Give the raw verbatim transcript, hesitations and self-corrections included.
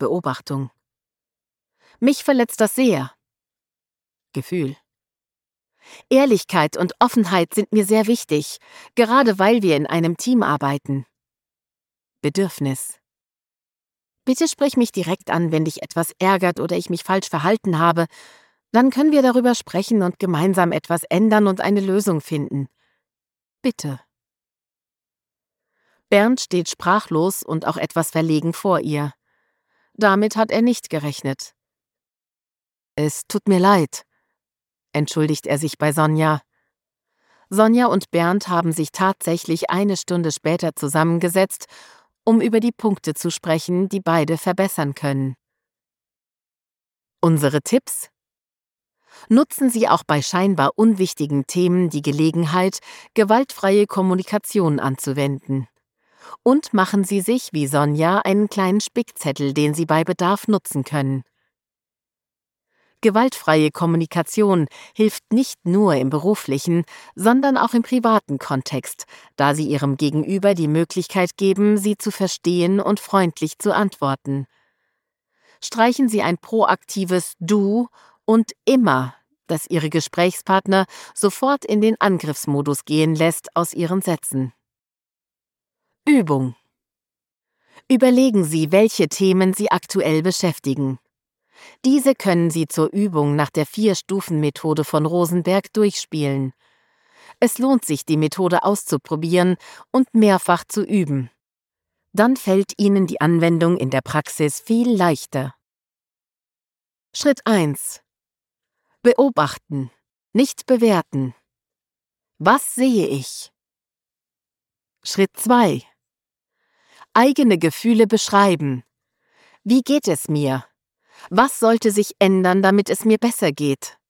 Beobachtung. Mich verletzt das sehr. Gefühl. Ehrlichkeit und Offenheit sind mir sehr wichtig, gerade weil wir in einem Team arbeiten. Bedürfnis. Bitte sprich mich direkt an, wenn dich etwas ärgert oder ich mich falsch verhalten habe. Dann können wir darüber sprechen und gemeinsam etwas ändern und eine Lösung finden. Bitte. Bernd steht sprachlos und auch etwas verlegen vor ihr. Damit hat er nicht gerechnet. Es tut mir leid, entschuldigt er sich bei Sonja. Sonja und Bernd haben sich tatsächlich eine Stunde später zusammengesetzt, um über die Punkte zu sprechen, die beide verbessern können. Unsere Tipps? Nutzen Sie auch bei scheinbar unwichtigen Themen die Gelegenheit, gewaltfreie Kommunikation anzuwenden. Und machen Sie sich, wie Sonja, einen kleinen Spickzettel, den Sie bei Bedarf nutzen können. Gewaltfreie Kommunikation hilft nicht nur im beruflichen, sondern auch im privaten Kontext, da sie Ihrem Gegenüber die Möglichkeit geben, Sie zu verstehen und freundlich zu antworten. Streichen Sie ein proaktives Du und immer, das Ihre Gesprächspartner sofort in den Angriffsmodus gehen lässt, aus Ihren Sätzen. Übung. Überlegen Sie, welche Themen Sie aktuell beschäftigen. Diese können Sie zur Übung nach der Vier-Stufen-Methode von Rosenberg durchspielen. Es lohnt sich, die Methode auszuprobieren und mehrfach zu üben. Dann fällt Ihnen die Anwendung in der Praxis viel leichter. Schritt eins. Beobachten, nicht bewerten. Was sehe ich? Schritt zwei. Eigene Gefühle beschreiben. Wie geht es mir? Was sollte sich ändern, damit es mir besser geht?